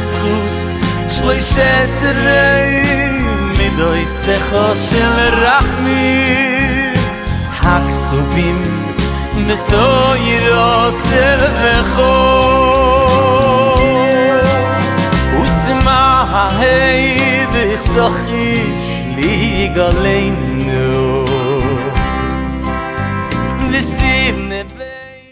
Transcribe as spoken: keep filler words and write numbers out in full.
בזכות שלושה עשרה מידוי שכו של רחמים הכסובים בסוירו סרבכו ושמה ההי וסוכיש ליגלנו וסיב